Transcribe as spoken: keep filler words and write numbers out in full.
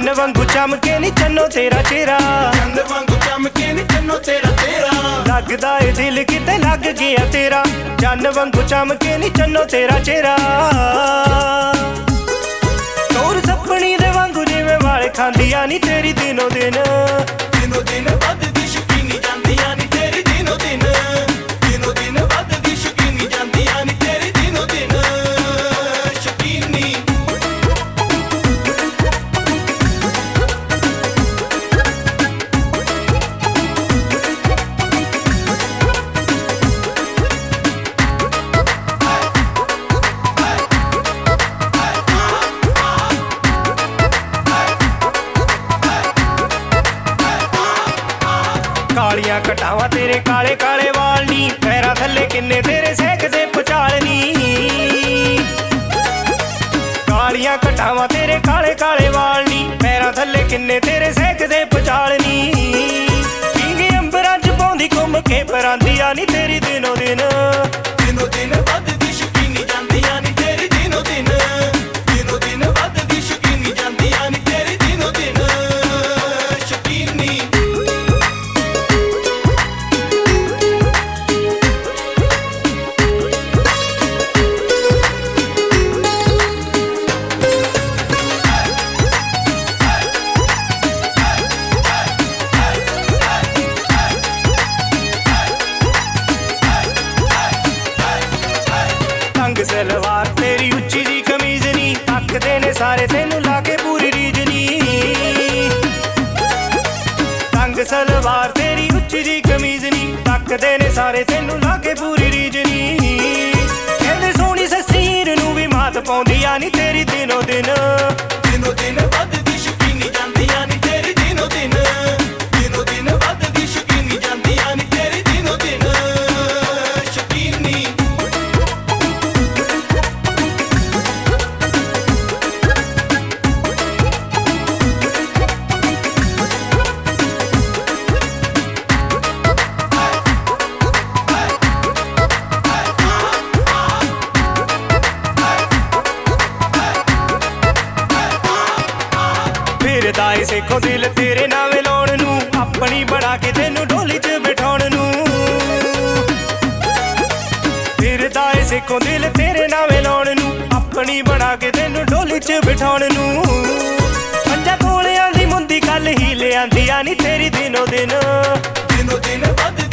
चन्न वांगू चमके नी चन्नो तेरा चेहरा, चंद वांगू चमके नी चन्नो तेरा तेरा। लगदा ए दिल किते लग गया तेरा, चन्न वांगू चमके नी चन्नो तेरा चेहरा। तोर सपनी दे वांगू जिवें वाल खांदियां नी तेरी दिनों दिन, दिनों दिन वधदी शकीनी जांदियां नी तेरी दिनों दिन, दिनों दिन वधदी शकीनी जांदियां नी तेरी दिनों दिन शकीनी। कालियां कटावां तेरे काले काले वाल नी, पैरां थल्ले किन्ने तेरे सेकदे पचाल नी। कालियां कटावां तेरे काले काले वाल नी, पैरां थल्ले किन्ने तेरे सेकदे पचाल नी। पींगे अंबरां च पौंदी घुम के परांदियां नी तेरी दिनों दिन, दिनों दिन वधदी शकीनी जांदियां नी तेरी दिनों दिन, दिनों दिन वधदी शकीनी जांदियां नी तेरी दिनों दिन शकीनी। तंग सलवार तेरी उच्ची जी कमीज नी, तकदे ने सारे तेनू लाके पूरी रीझ नी। तंग सलवार तेरी उच्ची जी कमीज नी, तकदे ने सारे तेनू लाके पूरी रीझ नी। कहंदे सोहनी सस्सी हीर नू भी मात पौंदियां नी तेरी दिनों दिन, दिनों दिन वधदी शकीनी जांदियां नी तेरी दिनों दिन, दिनों दिन वधदी शकीनी जांदियां नी तेरी दिनों दिन शकीनी। फिरदा ए सेखो दिल तेरे नावे लाउण नू, अपनी बना के तेनू ढोली च बिठाउण नू। फिरदा ए सेखो दिल तेरे नावे लाउण नू, अपनी बना के तेनू ढोली च बिठाउण नू। पंजा कोलियां दी मुंदी कल ही ले आंदियां नी तेरी दिनों दिन, दिनों दिन वधदी